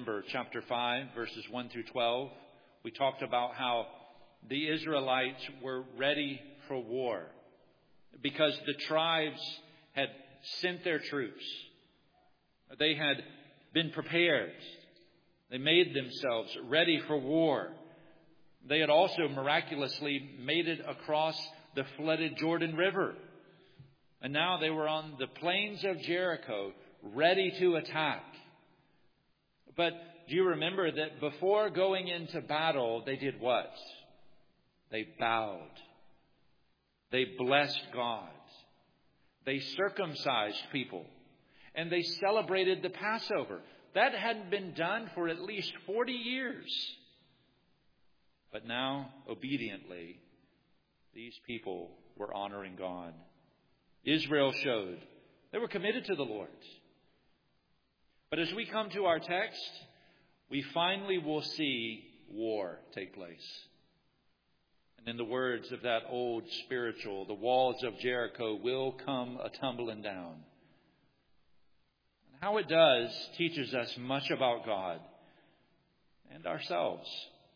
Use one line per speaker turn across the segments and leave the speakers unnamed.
remember chapter 5, verses 1 through 12. We talked about how the Israelites were ready for war because the tribes had sent their troops. They had been prepared. They made themselves ready for war. They had also miraculously made it across the flooded Jordan River. And now they were on the plains of Jericho, ready to attack. But do you remember that before going into battle, they did what? They bowed. They blessed God. They circumcised people. And they celebrated the Passover. That hadn't been done for at least 40 years. But now, obediently, these people were honoring God. Israel showed they were committed to the Lord. But as we come to our text, we finally will see war take place. And in the words of that old spiritual, the walls of Jericho will come a-tumbling down. And how it does teaches us much about God and ourselves.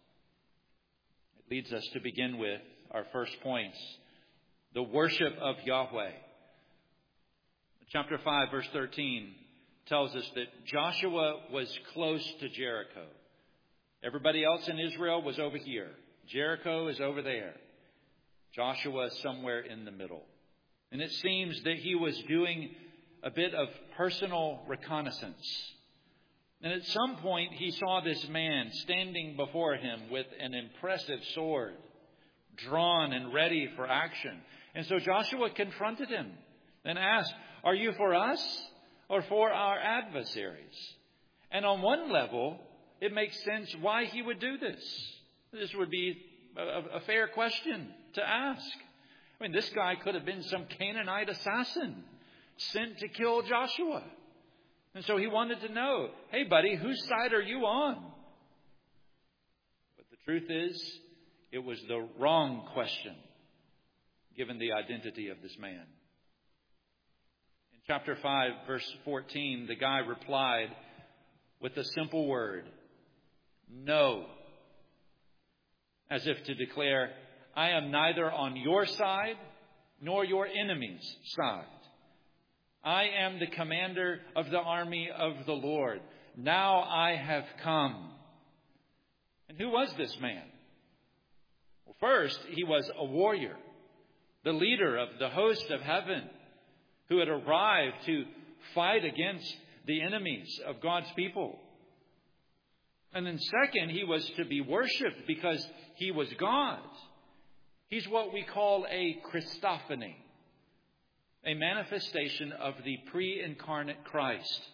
It leads us to begin with our first points, the worship of Yahweh. Chapter 5, verse 13 tells us that Joshua was close to Jericho. Everybody else in Israel was over here. Jericho is over there. Joshua is somewhere in the middle. And it seems that he was doing a bit of personal reconnaissance. And at some point he saw this man standing before him with an impressive sword, drawn and ready for action. And so Joshua confronted him and asked, "Are you for us or for our adversaries?" And on one level, it makes sense why he would do this. This would be a fair question to ask. I mean, this guy could have been some Canaanite assassin sent to kill Joshua. And so he wanted to know, hey, buddy, whose side are you on? But the truth is, it was the wrong question, given the identity of this man. In chapter 5, verse 14, the guy replied with a simple word, "No." As if to declare, I am neither on your side nor your enemy's side. I am the commander of the army of the Lord. Now I have come. And who was this man? Well, first, he was a warrior, the leader of the host of heaven, who had arrived to fight against the enemies of God's people. And then second, he was to be worshipped because he was God. He's what we call a Christophany, a manifestation of the pre-incarnate Christ.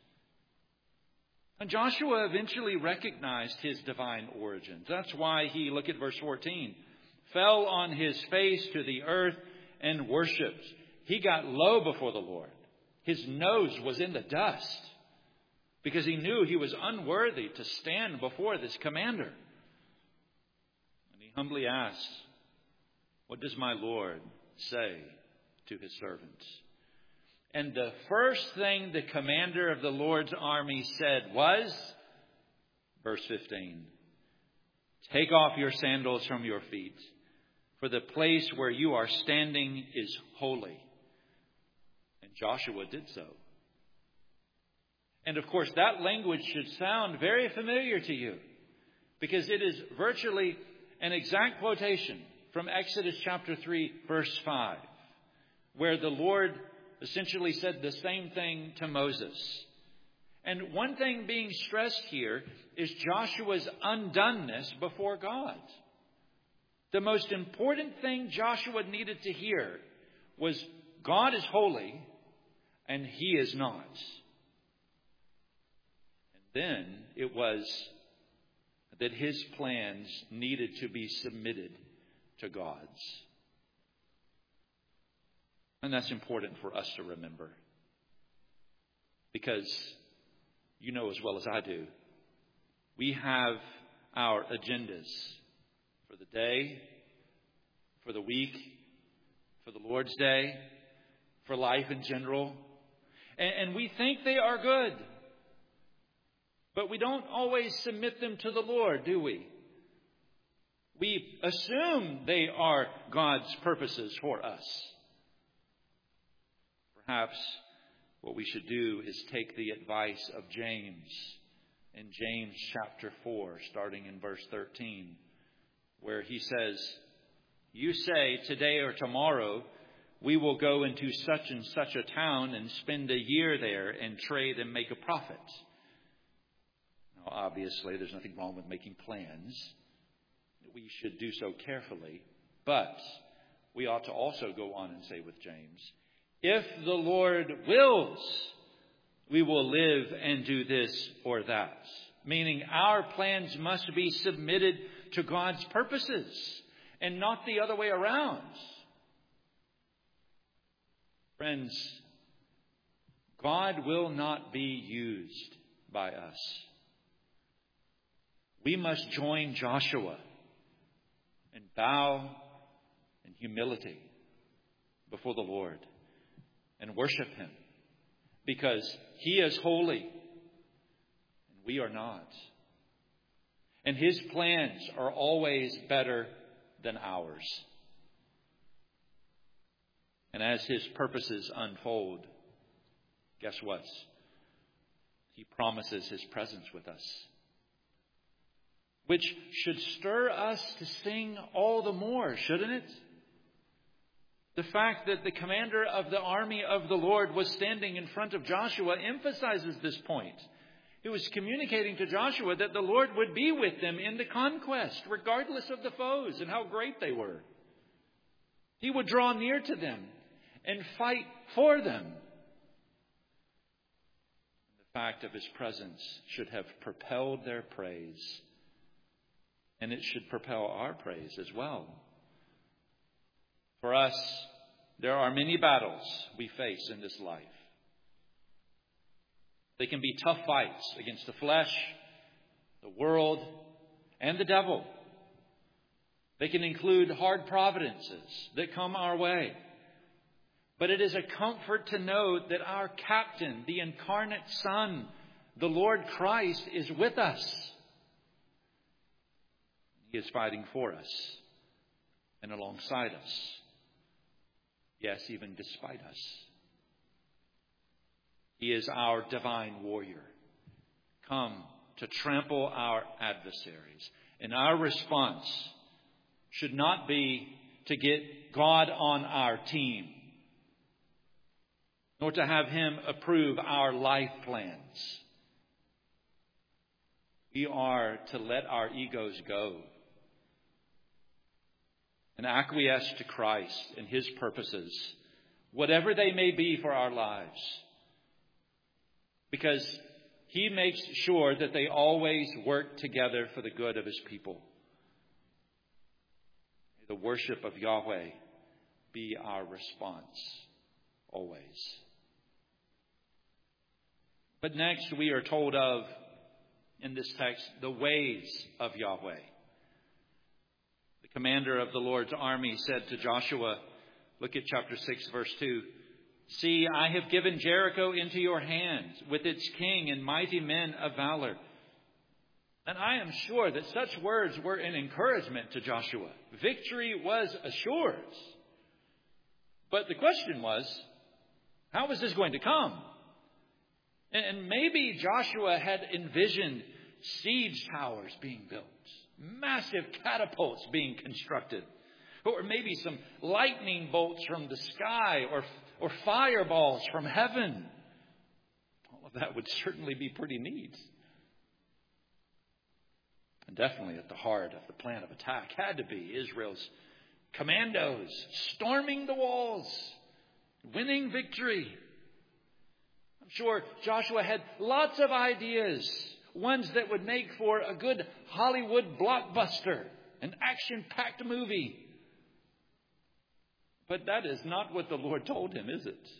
And Joshua eventually recognized his divine origins. That's why he, look at verse 14, fell on his face to the earth and worshipped. He got low before the Lord. His nose was in the dust because he knew he was unworthy to stand before this commander. And he humbly asked, "What does my Lord say to his servants?" And the first thing the commander of the Lord's army said was, verse 15, "Take off your sandals from your feet, for the place where you are standing is holy." And Joshua did so. And of course, that language should sound very familiar to you, because it is virtually an exact quotation from Exodus chapter 3, verse 5, where the Lord essentially said the same thing to Moses. And one thing being stressed here is Joshua's undoneness before God. The most important thing Joshua needed to hear was God is holy and he is not. And then it was that his plans needed to be submitted to God's. And that's important for us to remember. Because you know as well as I do, we have our agendas for the day, for the week, for the Lord's Day, for life in general. And we think they are good. But we don't always submit them to the Lord, do we? We assume they are God's purposes for us. Perhaps what we should do is take the advice of James in James chapter 4, starting in verse 13, where he says, "You say, today or tomorrow, we will go into such and such a town and spend a year there and trade and make a profit." Now, obviously, there's nothing wrong with making plans. We should do so carefully. But we ought to also go on and say with James, if the Lord wills, we will live and do this or that. Meaning our plans must be submitted to God's purposes and not the other way around. Friends, God will not be used by us. We must join Joshua and bow in humility before the Lord and worship Him, because He is holy and we are not. And His plans are always better than ours. And as His purposes unfold, guess what? He promises His presence with us, which should stir us to sing all the more, shouldn't it? The fact that the commander of the army of the Lord was standing in front of Joshua emphasizes this point. He was communicating to Joshua that the Lord would be with them in the conquest, regardless of the foes and how great they were. He would draw near to them and fight for them. The fact of His presence should have propelled their praise, and it should propel our praise as well. For us, there are many battles we face in this life. They can be tough fights against the flesh, the world, and the devil. They can include hard providences that come our way. But it is a comfort to know that our captain, the incarnate Son, the Lord Christ, is with us. He is fighting for us and alongside us. Yes, even despite us. He is our divine warrior, come to trample our adversaries. And our response should not be to get God on our team, nor to have Him approve our life plans. We are to let our egos go and acquiesce to Christ and His purposes, whatever they may be for our lives, because He makes sure that they always work together for the good of His people. May the worship of Yahweh be our response always. But next we are told of, in this text, the ways of Yahweh. The commander of the Lord's army said to Joshua, look at chapter 6, verse 2, "See, I have given Jericho into your hands with its king and mighty men of valor." And I am sure that such words were an encouragement to Joshua. Victory was assured. But the question was, how was this going to come? And maybe Joshua had envisioned siege towers being built, massive catapults being constructed, or maybe some lightning bolts from the sky or fireballs from heaven. All of that would certainly be pretty neat. And definitely at the heart of the plan of attack had to be Israel's commandos storming the walls, winning victory. I'm sure Joshua had lots of ideas, ones that would make for a good Hollywood blockbuster, an action-packed movie. But that is not what the Lord told him, is it?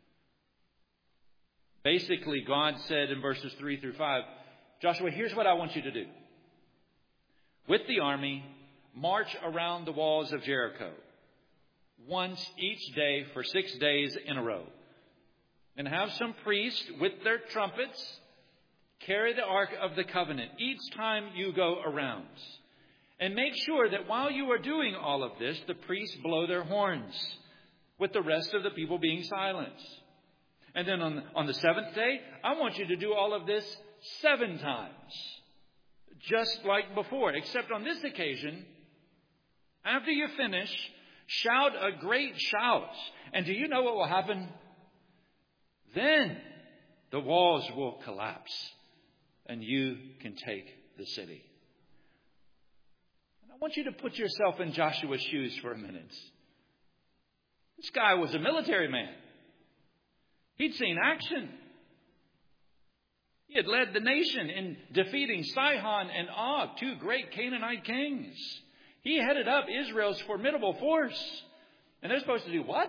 Basically, God said in verses 3 through 5, Joshua, here's what I want you to do. With the army, march around the walls of Jericho once each day for 6 days in a row. And have some priests with their trumpets carry the Ark of the Covenant each time you go around. And make sure that while you are doing all of this, the priests blow their horns, with the rest of the people being silent. And then on the seventh day, I want you to do all of this 7 times. Just like before, except on this occasion, after you finish, shout a great shout. And do you know what will happen? Then the walls will collapse and you can take the city. And I want you to put yourself in Joshua's shoes for a minute. This guy was a military man. He'd seen action. He had led the nation in defeating Sihon and Og, 2 great Canaanite kings. He headed up Israel's formidable force. And they're supposed to do what?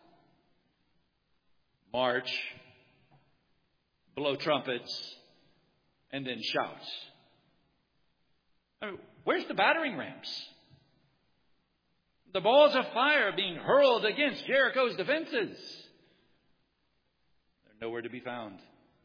March, blow trumpets, and then shout. I mean, where's the battering rams? The balls of fire being hurled against Jericho's defenses. They're nowhere to be found.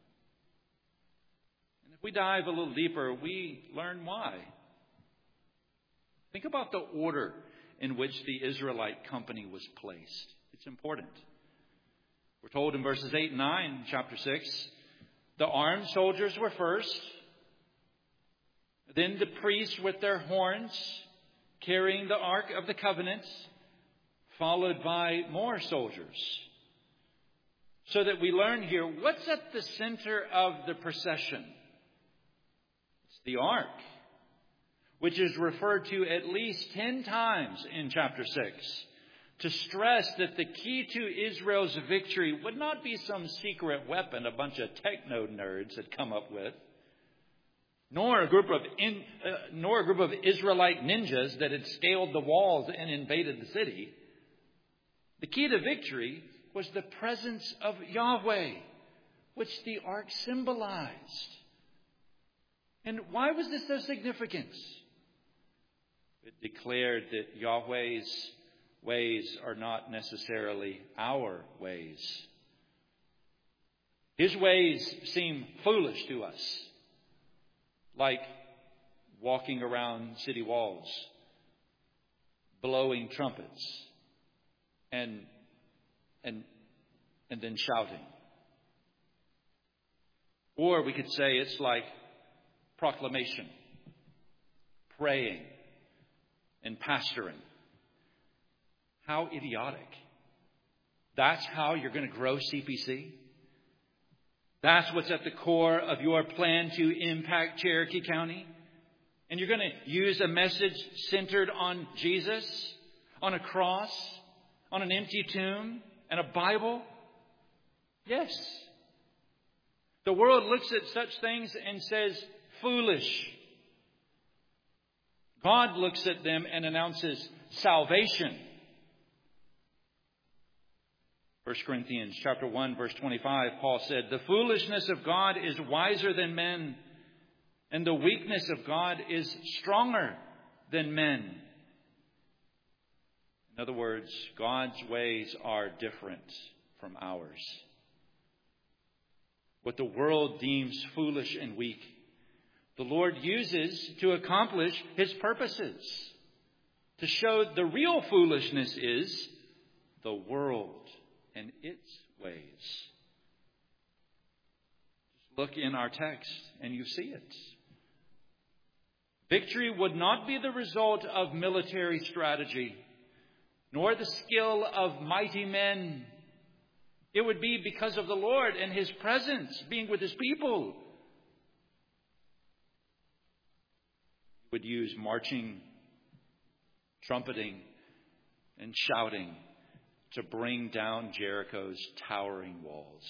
And if we dive a little deeper, we learn why. Think about the order in which the Israelite company was placed. It's important. We're told in verses 8 and 9, chapter 6, the armed soldiers were first, then the priests with their horns, carrying the Ark of the Covenant, followed by more soldiers. So that we learn here, what's at the center of the procession? It's the Ark, which is referred to at least 10 times in chapter 6, to stress that the key to Israel's victory would not be some secret weapon a bunch of techno nerds had come up with, nor a group of Israelite ninjas that had scaled the walls and invaded the city. The key to victory was the presence of Yahweh, which the ark symbolized. And why was this so significant? It declared that Yahweh's ways are not necessarily our ways. His ways seem foolish to us, like walking around city walls, blowing trumpets, and then shouting. Or we could say it's like proclamation, praying, and pastoring. How idiotic. That's how you're going to grow CPC? That's what's at the core of your plan to impact Cherokee County? And you're going to use a message centered on Jesus, on a cross, on an empty tomb, and a Bible? Yes. The world looks at such things and says, foolish. God looks at them and announces salvation. 1 Corinthians chapter 1, verse 25, Paul said, the foolishness of God is wiser than men, and the weakness of God is stronger than men. In other words, God's ways are different from ours. What the world deems foolish and weak, the Lord uses to accomplish His purposes. To show the real foolishness is the world and its ways. Just look in our text and you see it. Victory would not be the result of military strategy, nor the skill of mighty men. It would be because of the Lord and His presence being with His people. He would use marching, trumpeting, and shouting to bring down Jericho's towering walls.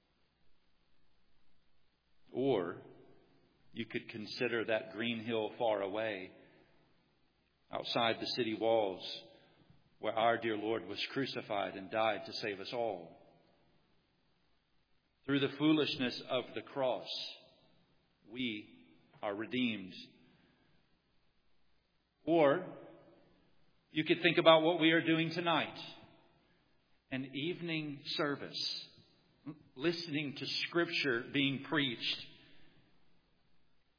Or you could consider that green hill far away, outside the city walls, where our dear Lord was crucified and died to save us all. Through the foolishness of the cross, we are redeemed. Or you could think about what we are doing tonight. An evening service, listening to Scripture being preached,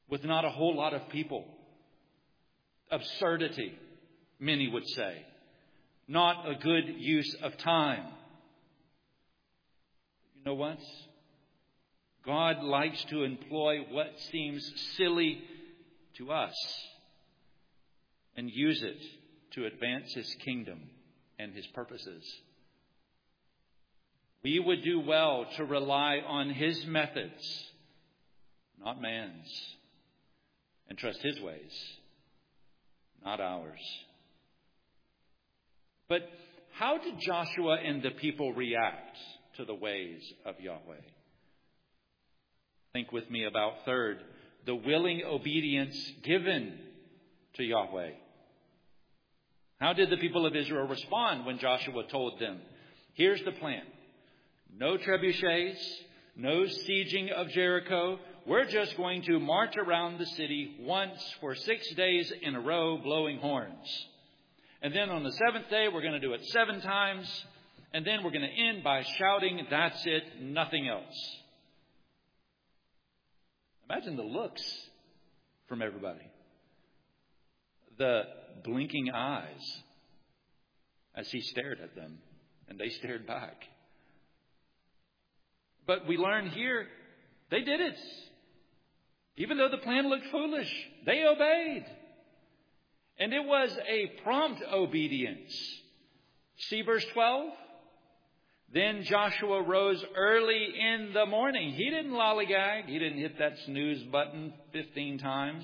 with not a whole lot of people. Absurdity, many would say. Not a good use of time. You know what? God likes to employ what seems silly to us and use it to advance His kingdom and His purposes. We would do well to rely on His methods, not man's, and trust His ways, not ours. But how did Joshua and the people react to the ways of Yahweh? Think with me about third, the willing obedience given to Yahweh. How did the people of Israel respond when Joshua told them, here's the plan. No trebuchets, no sieging of Jericho. We're just going to march around the city once for 6 days in a row, blowing horns. And then on the seventh day, we're going to do it 7 times. And then we're going to end by shouting, that's it, nothing else. Imagine the looks from everybody. The blinking eyes as he stared at them, and they stared back. But we learn here, they did it. Even though the plan looked foolish, they obeyed. And it was a prompt obedience. See verse 12? Then Joshua rose early in the morning. He didn't lollygag. He didn't hit that snooze button 15 times.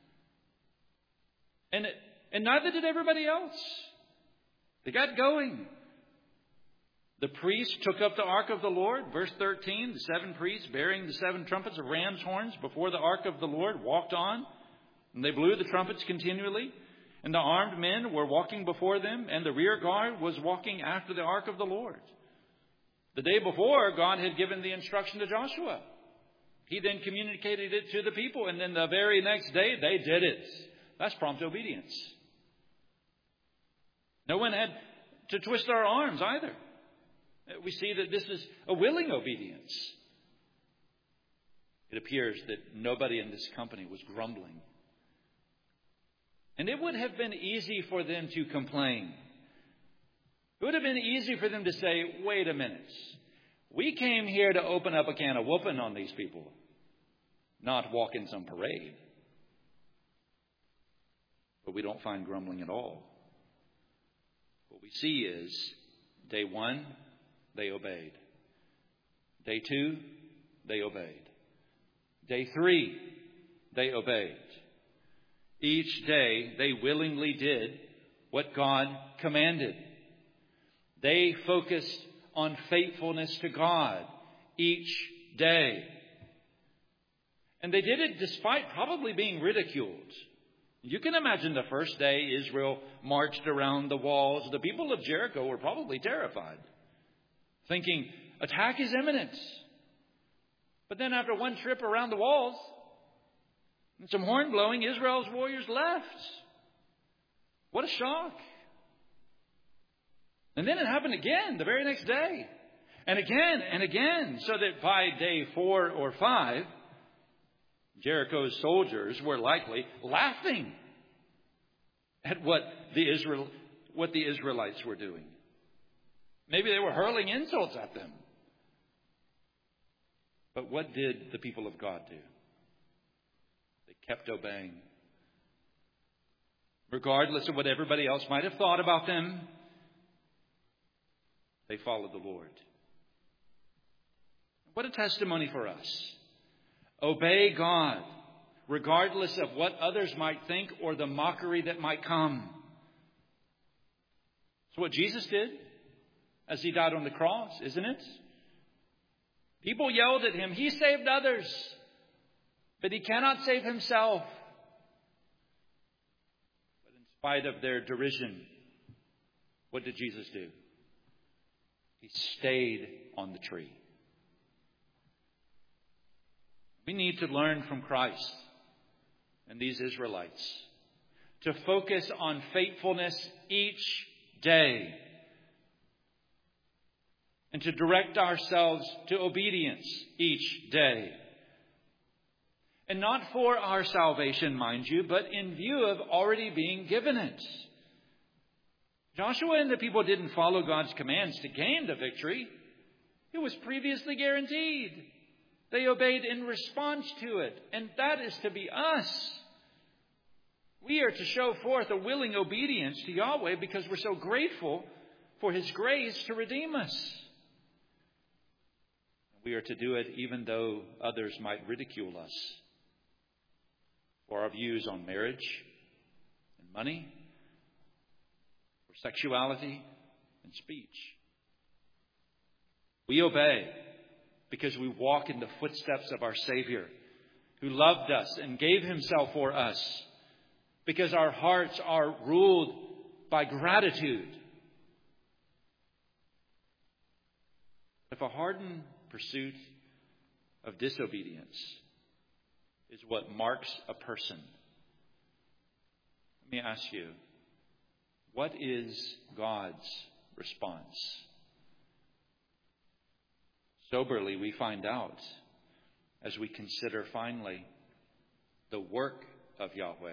And neither did everybody else. They got going. The priests took up the ark of the Lord. Verse 13, the 7 priests bearing the 7 trumpets of ram's horns before the ark of the Lord walked on. And they blew the trumpets continually. And the armed men were walking before them. And the rear guard was walking after the ark of the Lord. The day before, God had given the instruction to Joshua. He then communicated it to the people. And then the very next day, they did it. That's prompt obedience. No one had to twist their arms either. We see that this is a willing obedience. It appears that nobody in this company was grumbling. And it would have been easy for them to complain. It would have been easy for them to say, wait a minute. We came here to open up a can of whooping on these people, not walk in some parade. But we don't find grumbling at all. What we see is, day 1, they obeyed. Day 2, they obeyed. Day 3, they obeyed. Each day, they willingly did what God commanded. They focused on faithfulness to God each day. And they did it despite probably being ridiculed. You can imagine the first day Israel marched around the walls. The people of Jericho were probably terrified, thinking, attack is imminent. But then after one trip around the walls and some horn blowing, Israel's warriors left. What a shock. And then it happened again the very next day. And again, so that by day 4 or 5, Jericho's soldiers were likely laughing at what the Israelites were doing. Maybe they were hurling insults at them. But what did the people of God do? They kept obeying. Regardless of what everybody else might have thought about them, they followed the Lord. What a testimony for us. Obey God, regardless of what others might think or the mockery that might come. It's what Jesus did as He died on the cross, isn't it? People yelled at Him, He saved others, but He cannot save Himself. But in spite of their derision, what did Jesus do? He stayed on the tree. We need to learn from Christ and these Israelites to focus on faithfulness each day and to direct ourselves to obedience each day. And not for our salvation, mind you, but in view of already being given it. Joshua and the people didn't follow God's commands to gain the victory. It was previously guaranteed. They obeyed in response to it. And that is to be us. We are to show forth a willing obedience to Yahweh because we're so grateful for His grace to redeem us. We are to do it even though others might ridicule us for our views on marriage and money, for sexuality and speech. We obey because we walk in the footsteps of our Savior, who loved us and gave Himself for us, because our hearts are ruled by gratitude. If a hardened pursuit of disobedience is what marks a person, let me ask you, what is God's response? Soberly, we find out as we consider finally the work of Yahweh.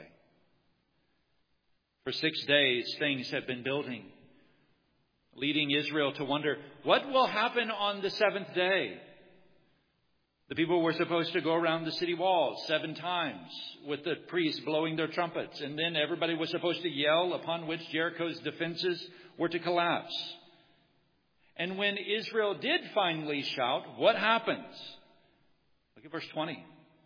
For 6 days, things have been building, leading Israel to wonder, what will happen on the seventh day? The people were supposed to go around the city walls 7 times with the priests blowing their trumpets. And then everybody was supposed to yell, upon which Jericho's defenses were to collapse. And when Israel did finally shout, what happens? Look at verse 20.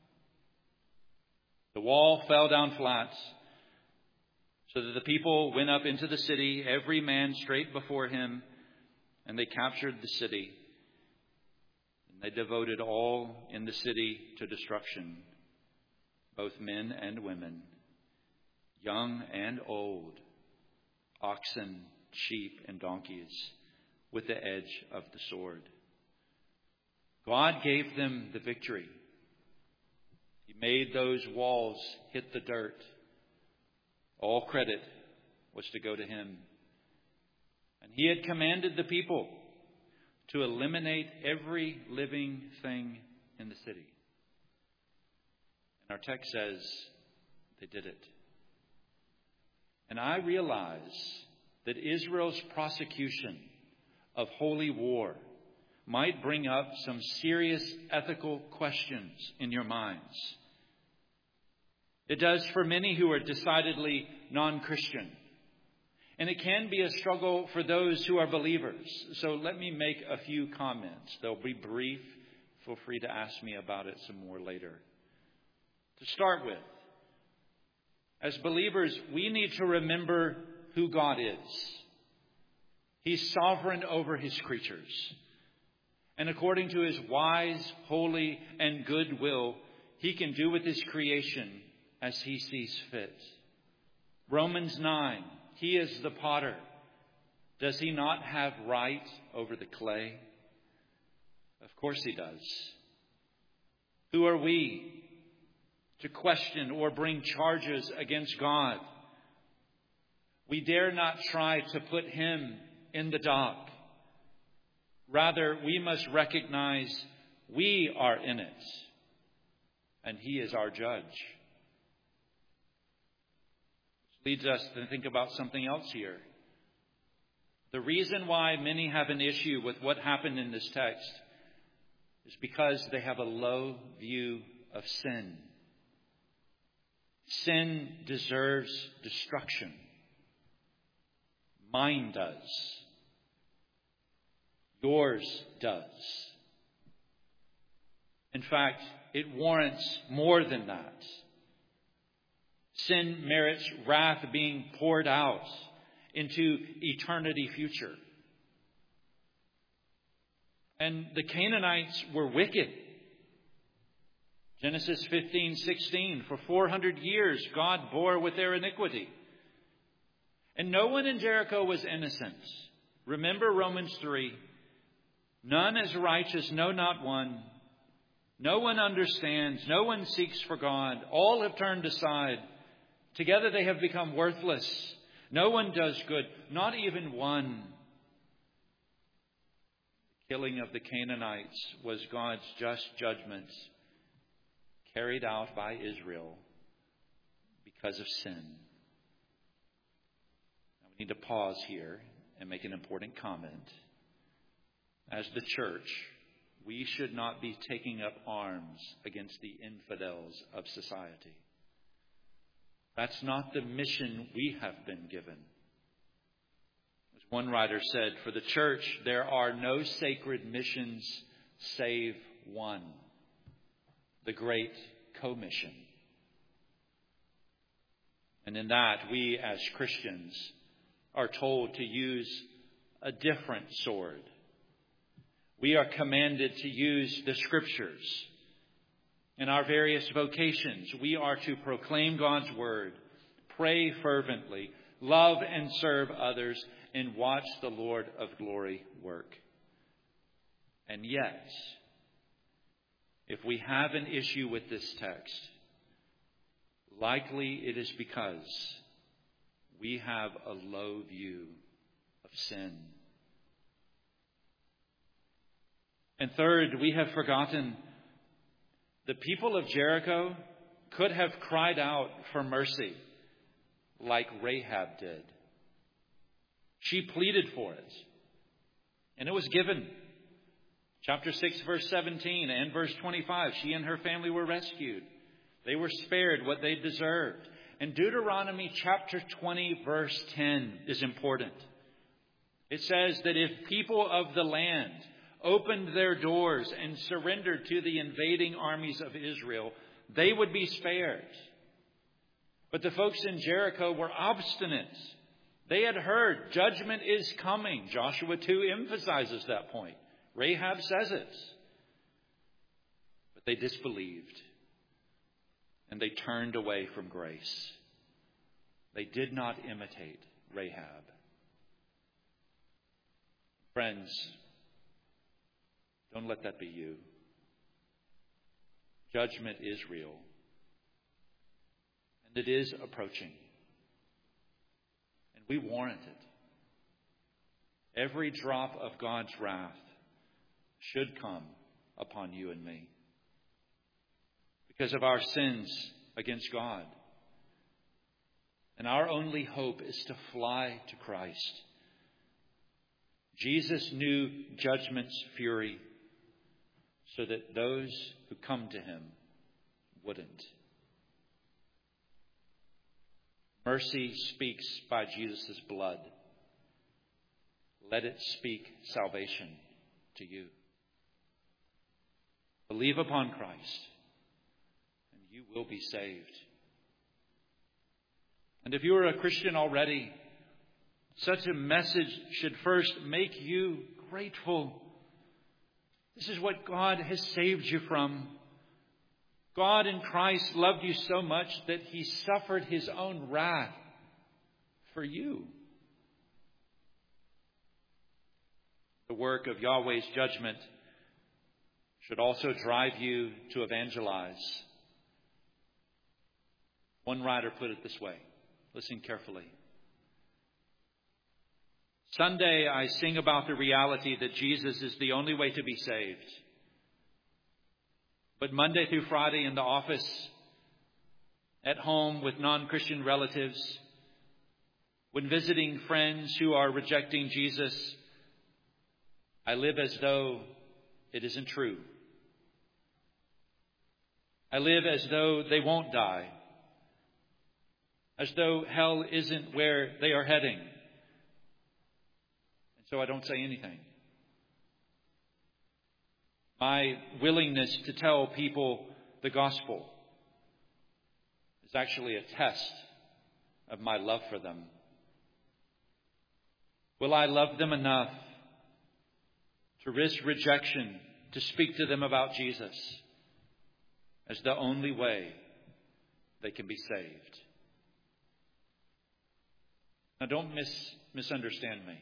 The wall fell down flat, so that the people went up into the city, every man straight before him, and they captured the city. They devoted all in the city to destruction, both men and women, young and old, oxen, sheep, and donkeys, with the edge of the sword. God gave them the victory. He made those walls hit the dirt. All credit was to go to Him. And He had commanded the people to eliminate every living thing in the city. And our text says they did it. And I realize that Israel's prosecution of holy war might bring up some serious ethical questions in your minds. It does for many who are decidedly non-Christian. And it can be a struggle for those who are believers. So let me make a few comments. They'll be brief. Feel free to ask me about it some more later. To start with, as believers, we need to remember who God is. He's sovereign over His creatures. And according to His wise, holy, and good will, He can do with His creation as He sees fit. Romans 9. He is the potter. Does He not have right over the clay? Of course He does. Who are we to question or bring charges against God? We dare not try to put Him in the dock. Rather, we must recognize we are in it, and He is our judge. Leads us to think about something else here. The reason why many have an issue with what happened in this text is because they have a low view of sin. Sin deserves destruction. Mine does. Yours does. In fact, it warrants more than that. Sin merits wrath being poured out into eternity future. And the Canaanites were wicked. Genesis 15:16, for 400 years God bore with their iniquity. And no one in Jericho was innocent. Remember Romans 3. None is righteous, no, not one. No one understands, no one seeks for God. All have turned aside. Together they have become worthless. No one does good, not even one. The killing of the Canaanites was God's just judgment carried out by Israel because of sin. Now, we need to pause here and make an important comment. As the church, we should not be taking up arms against the infidels of society. That's not the mission we have been given. As one writer said, for the church, there are no sacred missions save one, the Great Commission. And in that, we as Christians are told to use a different sword. We are commanded to use the Scriptures. In our various vocations, we are to proclaim God's Word, pray fervently, love and serve others, and watch the Lord of glory work. And yet, if we have an issue with this text, likely it is because we have a low view of sin. And third, we have forgotten the people of Jericho could have cried out for mercy like Rahab did. She pleaded for it, and it was given. Chapter 6, verse 17 and verse 25, she and her family were rescued. They were spared what they deserved. And Deuteronomy chapter 20, verse 10 is important. It says that if people of the land opened their doors and surrendered to the invading armies of Israel, they would be spared. But the folks in Jericho were obstinate. They had heard judgment is coming. Joshua 2 emphasizes that point. Rahab says it. But they disbelieved. And they turned away from grace. They did not imitate Rahab. Friends, don't let that be you. Judgment is real. And it is approaching. And we warrant it. Every drop of God's wrath should come upon you and me because of our sins against God. And our only hope is to fly to Christ. Jesus knew judgment's fury so that those who come to him wouldn't. Mercy speaks by Jesus' blood. Let it speak salvation to you. Believe upon Christ, and you will be saved. And if you are a Christian already, such a message should first make you grateful. This is what God has saved you from. God in Christ loved you so much that he suffered his own wrath for you. The work of Yahweh's judgment should also drive you to evangelize. One writer put it this way. Listen carefully. Sunday, I sing about the reality that Jesus is the only way to be saved. But Monday through Friday in the office, at home with non-Christian relatives, when visiting friends who are rejecting Jesus, I live as though it isn't true. I live as though they won't die. As though hell isn't where they are heading. And so I don't say anything. My willingness to tell people the gospel is actually a test of my love for them. Will I love them enough to risk rejection to speak to them about Jesus as the only way they can be saved? Now, don't misunderstand me.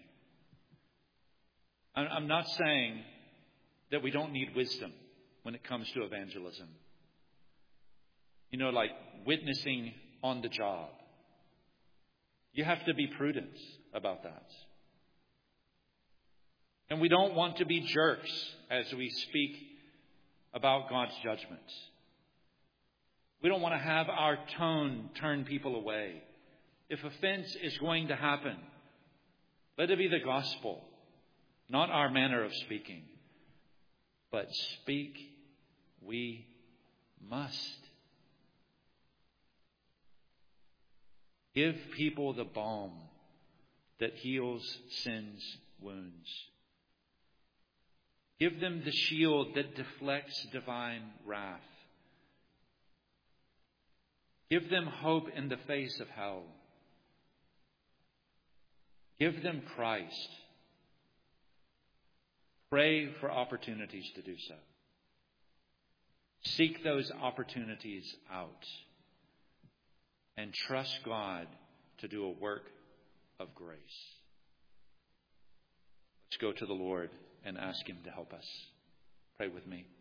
I'm not saying that we don't need wisdom when it comes to evangelism. You know, like witnessing on the job. You have to be prudent about that. And we don't want to be jerks as we speak about God's judgment. We don't want to have our tone turn people away. If offense is going to happen, let it be the gospel, not our manner of speaking. But speak we must. Give people the balm that heals sin's wounds. Give them the shield that deflects divine wrath. Give them hope in the face of hell. Give them Christ. Pray for opportunities to do so. Seek those opportunities out. And trust God to do a work of grace. Let's go to the Lord and ask Him to help us. Pray with me.